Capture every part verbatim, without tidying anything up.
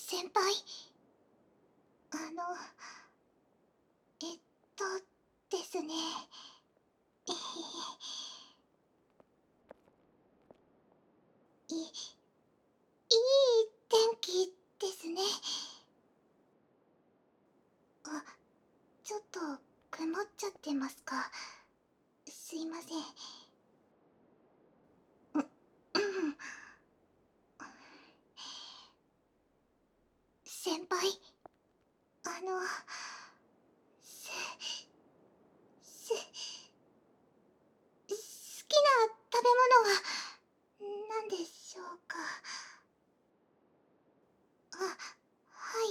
先輩、あの、えっとですね。えへへ。い、いい天気ですね。あ、ちょっと曇っちゃってますか。すいません。う、うん。先輩、あの、す、す、好きな食べ物は何でしょうか。あ、はい。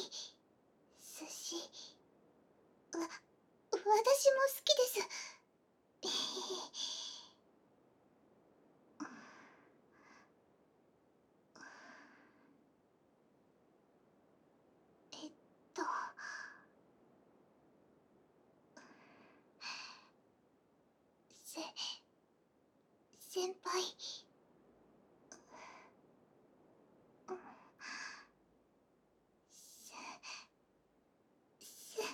寿司。わ、私も好きです。えへへ。えっとせ、先輩。うん。す、す、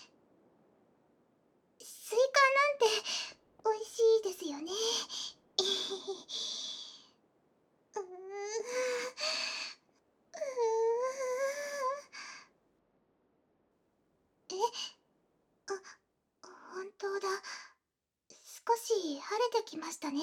スイカなんて美味しいですよね。えへへ。うーん。うーん。え、あ、本当だ。少し晴れてきましたね。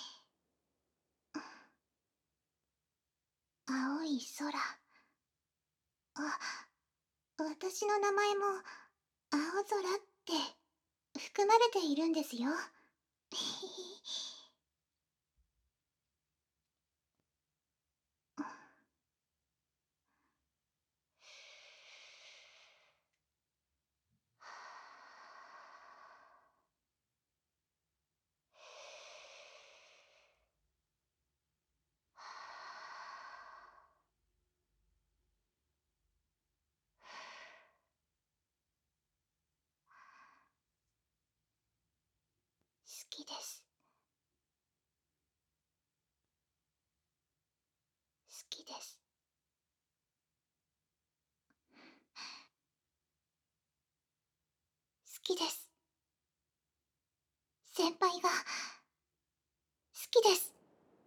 青い空。あ、私の名前も青空って含まれているんですよ。好きです。好きです。好きです。先輩が好きです。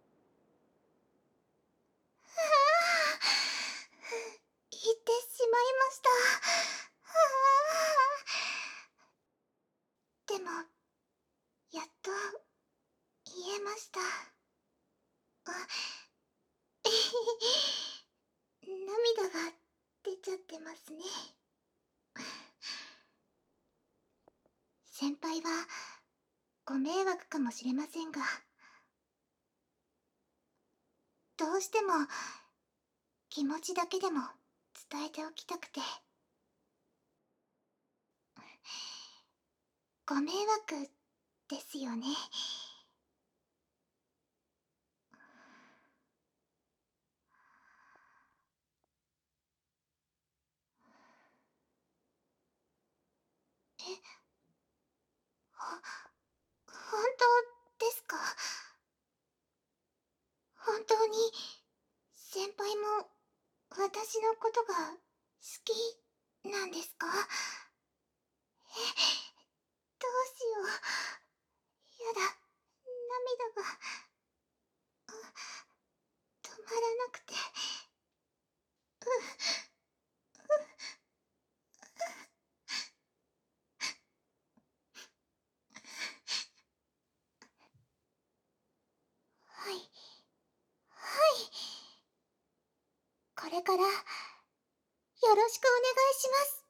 ああ、言ってしまいました。ああ。でも、やっと言えました。あ、えへへ。涙が出ちゃってますね。先輩はご迷惑かもしれませんが、どうしても気持ちだけでも伝えておきたくて。ご迷惑ですよね。え、ほ、本当ですか？本当に先輩も私のことが好きなんですか？え、どうしよう。やだ、涙が、あ、止まらなくて。う、う、はい、はい。これからよろしくお願いします。